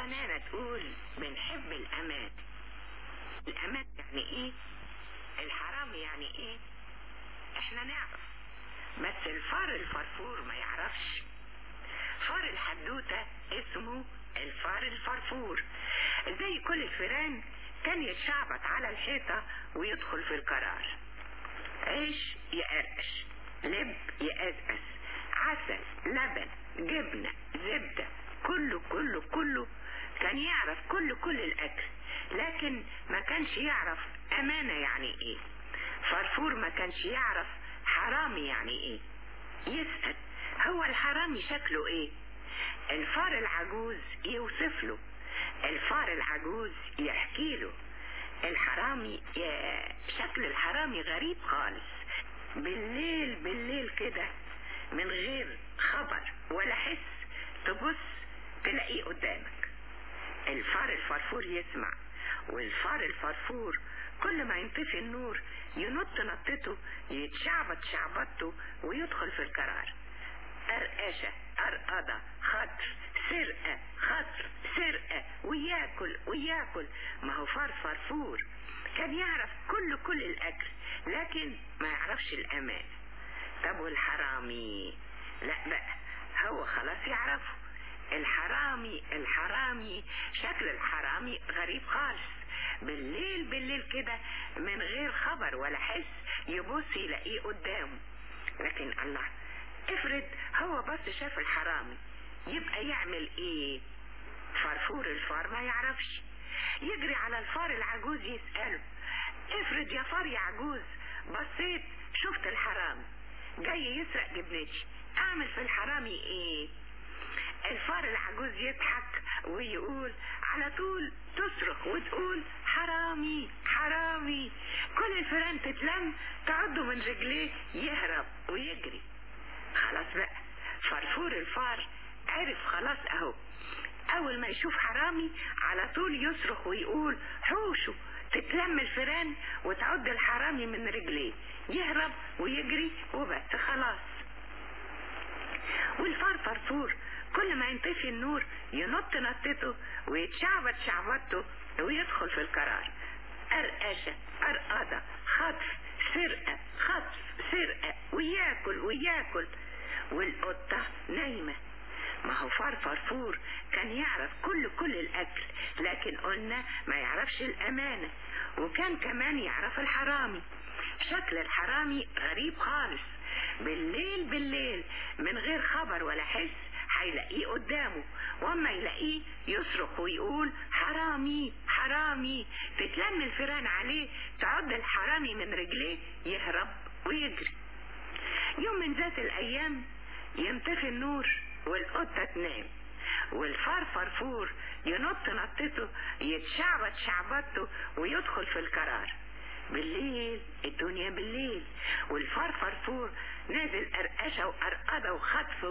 الرنانة تقول بنحب الأمان. الأمان يعني إيه؟ الحرام يعني إيه؟ إحنا نعرف، بس الفار الفرفور ما يعرفش. فار الحدوتة اسمه الفار الفرفور. زي كل الفيران كان يتشعبط على الحيطة ويدخل في القرار. عيش يقرقش، لب يقزقز، عسل، لبن، جبنة، زبدة، كله كله كله كان يعرف كل الأكل، لكن ما كانش يعرف أمانة يعني إيه. فرفور ما كانش يعرف حرامي يعني إيه. يسأل هو الحرامي شكله إيه؟ الفار العجوز يوصف له، الفار العجوز يحكي له. الحرامي شكل الحرامي غريب خالص. بالليل كده من غير خبر ولا حس تبص تلاقيه قدامك. الفار الفرفور يسمع، والفار الفرفور كل ما ينطفي النور ينط نطته، يتشعبط شعبطته ويدخل في القرار. قرقشة، قرقضة، خطر، سرقة، خطر، سرقة، وياكل. ما هو فار فرفور كان يعرف كل الأكل، لكن ما يعرفش الأمان. طب والحرامي؟ لا بقى، هو خلاص يعرفه. الحرامي شكل الحرامي غريب خالص. بالليل كده من غير خبر ولا حس يبص يلاقيه قدامه. لكن الله، افرض هو بس شاف الحرامي، يبقى يعمل ايه؟ فرفور الفار ما يعرفش، يجري على الفار العجوز يسأله، افرض يا فار يا عجوز بصيت شفت الحرامي جاي يسرق جبنتي، اعمل في الحرامي ايه؟ الفار العجوز يضحك ويقول، على طول تصرخ وتقول حرامي حرامي. كل الفيران تتلم تعضه من رجليه يهرب ويجري. خلاص بقى، فرفور الفار عرف خلاص اهو، اول ما يشوف حرامي على طول يصرخ ويقول حوشوا. تتلم الفيران وتعض الحرامي من رجليه، يهرب ويجري وبس خلاص. والفار فرفور كل ما ينطفي النور ينط نطته ويتشعبط شعبطته ويدخل في القرار. قرقشة، قرقضة، خطف، سرقة، خطف، سرقة، وياكل. والقطة نايمة. ما هو فار فرفور كان يعرف كل الأكل، لكن قلنا ما يعرفش الأمانة. وكان كمان يعرف الحرامي. شكل الحرامي غريب خالص. بالليل من غير خبر ولا حس هيلاقيه قدامه، واما يلاقيه يصرخ ويقول حرامي حرامي. تتلم الفيران عليه تعض الحرامي من رجليه يهرب ويجري. يوم من ذات الأيام ينطفي النور والقطة تنام، والفار فرفور ينط نطته يتشعبط شعبطته ويدخل في القرار. بالليل، الدنيا بالليل، والفار فرفور نازل قرقشة وقرقضة وخطف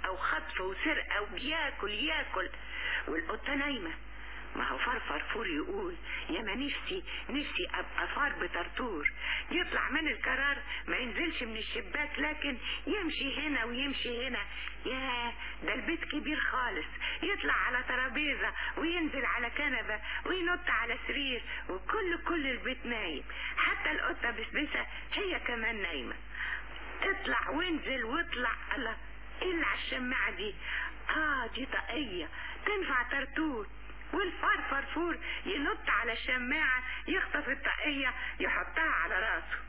وسرقة وبياكل، والقطة نايمة. ما هو فار فرفور يقول يا ما نفسي ابقى فار بطرطور، يطلع من القرار ما ينزلش من الشباك، لكن يمشي هنا ويمشي هنا. يا ده البيت كبير خالص، يطلع على ترابيزة وينزل على كنبة وينط على سرير، وكل البيت نايم، حتى القطة بسبسة هي كمان نايمة. اطلع وانزل واطلع. الله، ايه اللي على الشماعة دي؟ دي طاقية تنفع طرطور. والفار فرفور ينط على الشماعة يخطف الطاقية يحطها على راسه.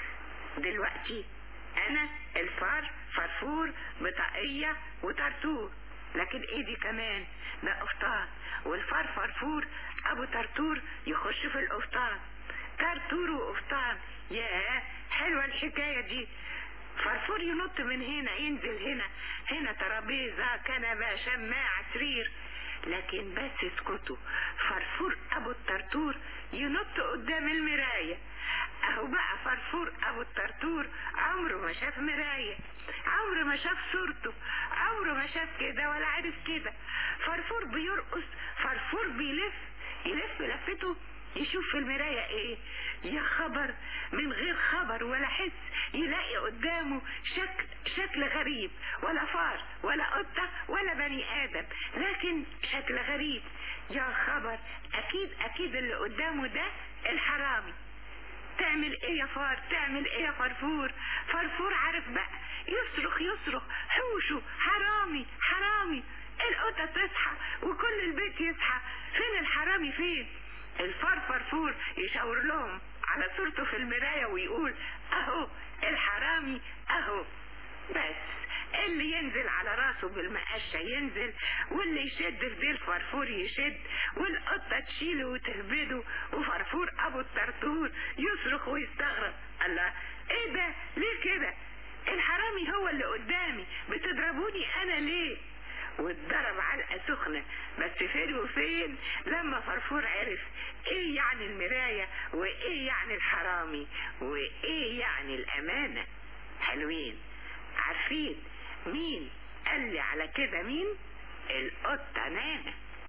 دلوقتي انا الفار فرفور بطاقية وطرطور، لكن ايدي كمان ده قفطان، والفار فرفور ابو طرطور يخش في القفطان. طرطور وقفطان، ياه حلوة الحكاية دي. فرفور ينط من هنا ينزل هنا ترابيزة كنبة شماعة سرير، لكن بس اسكتوا، فرفور ابو الطرطور ينط قدام المراية. اهو بقى فرفور ابو الطرطور عمره ما شاف مراية، عمره ما شاف صورته، عمره ما شاف كده ولا عرف كده. فرفور بيرقص، فرفور بيلف لفته يشوف في المراية ايه؟ يا خبر، من غير خبر ولا حس يلاقي قدامه شكل غريب، ولا فار ولا قطة ولا بني آدم، لكن شكل غريب. يا خبر، اكيد اللي قدامه ده الحرامي. تعمل ايه يا فار، تعمل ايه يا فرفور؟ فرفور عارف بقى، يصرخ حوشوا حرامي. القطة تصحى وكل البيت يصحى، فين الحرامي فين؟ الفار فرفور يشاور لهم على صورته في المراية ويقول اهو الحرامي اهو. بس اللي ينزل على راسه بالمقشة ينزل، واللي يشد في ديل فرفور يشد، والقطة تشيله وتهبده، وفرفور ابو الطرطور يصرخ ويستغرب، الله ايه ده، ليه كده؟ الحرامي هو اللي قدامي، بتضربوني انا ليه؟ واتضرب علقة سخنة، بس فين وفين لما فرفور عرف ايه يعني المراية، وايه يعني الحرامي، وايه يعني الامانة. حلوين. عارفين مين قال لي على كده؟ مين؟ القطة نانا.